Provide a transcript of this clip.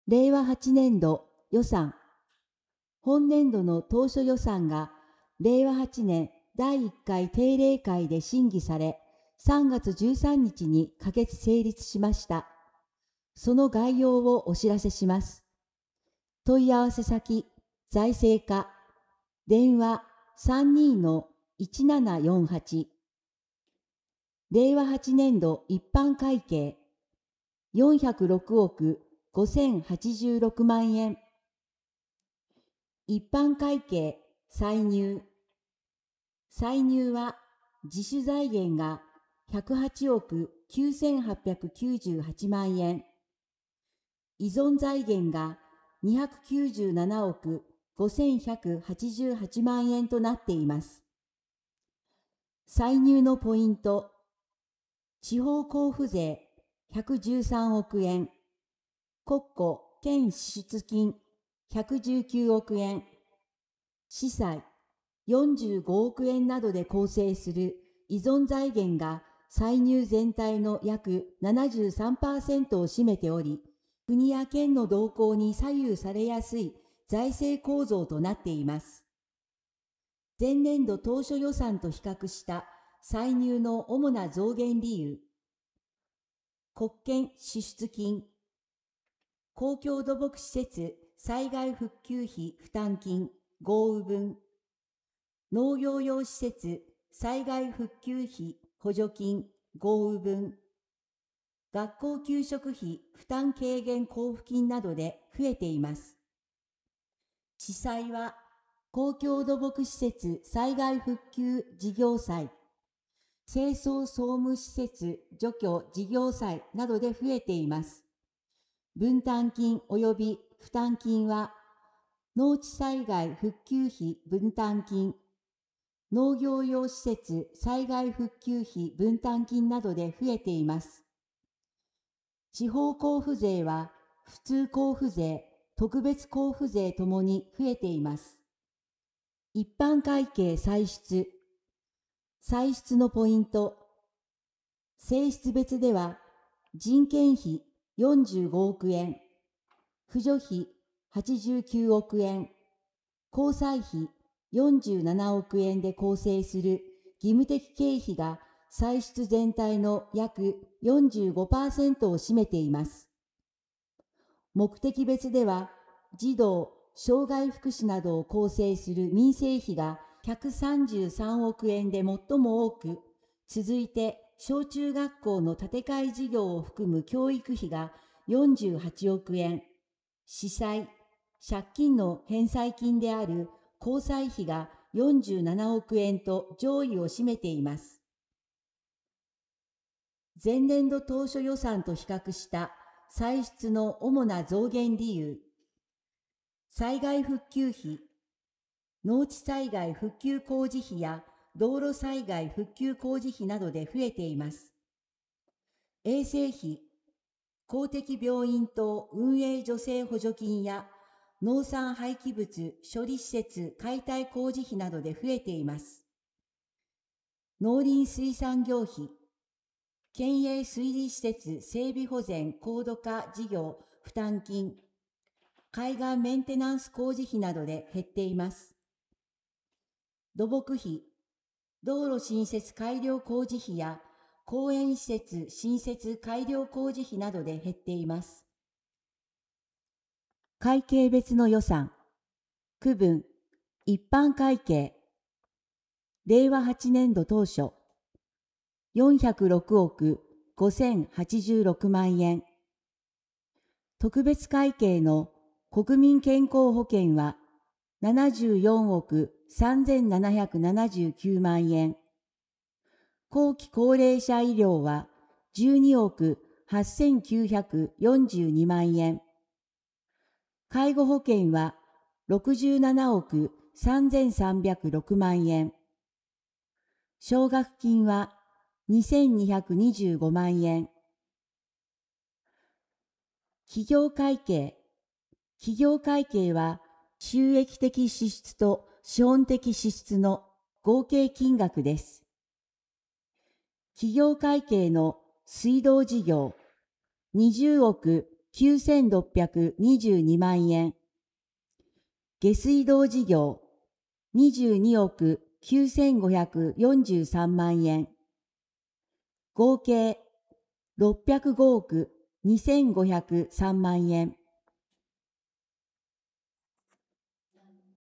令和8年度予算。本年度の当初予算が令和8年第1回定例会で審議され、3月13日に可決成立しました。その概要をお知らせします。問い合わせ先、財政課、電話 32-1748。令和8年度一般会計、406億5086万円。一般会計歳入。歳入は自主財源が108億9898万円。依存財源が297億5188万円となっています。歳入のポイント。地方交付税113億円。国庫兼支出金119億円。司債45億円などで構成する依存財源が歳入全体の約 73% を占めており、国や県の動向に左右されやすい財政構造となっています。前年度当初予算と比較した歳入の主な増減理由。国権支出金。公共土木施設災害復旧費負担金豪雨分。農業用施設災害復旧費補助金豪雨分。学校給食費負担軽減交付金などで増えています。司債は公共土木施設災害復旧事業債、清掃総務施設除去事業債などで増えています。分担金及び負担金は、農地災害復旧費分担金、農業用施設災害復旧費分担金などで増えています。地方交付税は、普通交付税、特別交付税ともに増えています。一般会計歳出。歳出のポイント。性質別では、人件費45億円、扶助費89億円、交際費47億円で構成する義務的経費が歳出全体の約 45% を占めています。目的別では、児童、障害福祉などを構成する民生費が133億円で最も多く、続いて小中学校の建て替え事業を含む教育費が48億円、司債、借金の返済金である交際費が47億円と上位を占めています。前年度当初予算と比較した歳出の主な増減理由。災害復旧費。農地災害復旧工事費や道路災害復旧工事費などで増えています。衛生費。公的病院等運営助成補助金や農産廃棄物処理施設解体工事費などで増えています。農林水産業費。県営水利施設整備保全高度化事業負担金、海岸メンテナンス工事費などで減っています。土木費、道路新設改良工事費や公園施設新設改良工事費などで減っています。会計別の予算。区分、一般会計。令和8年度当初、406億5086万円。特別会計の国民健康保険は74億3779万円。後期高齢者医療は12億8942万円。介護保険は67億3306万円。奨学金は2225万円。企業会計。企業会計は収益的支出と資本的支出の合計金額です。企業会計の水道事業20億 9622万円。下水道事業22億9543万円。合計605億2503万円。